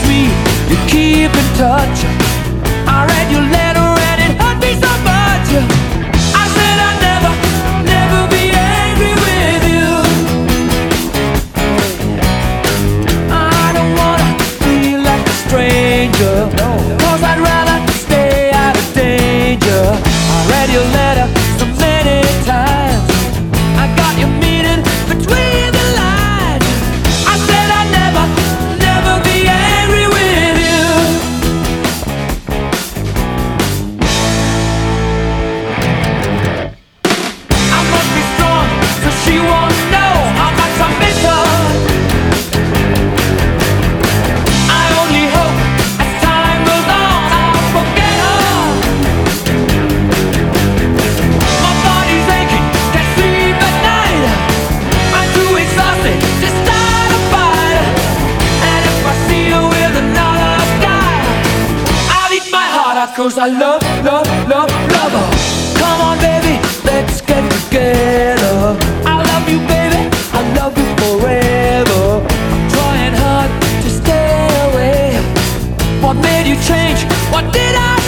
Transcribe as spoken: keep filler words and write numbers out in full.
me you keep in touch. I read your letter and it hurt me so much. I said I'd never, never be angry with you. I don't wanna feel like a stranger, cause I'd rather stay out of danger. I read your letter so many times, I got your meaning between the lines. I said I'd never, never be angry with you. I must be strong so she won't know how much I miss her. I only hope as time goes on I'll forget her. My body's aching, can't sleep at night. I'm too exhausted to start a fight. And if I see you with another guy, I'll eat my heart out, cause I love, love, love, love her. Come on baby, let's get together. I love you baby, I love you forever. I'm trying hard to stay away. What made you change? What did I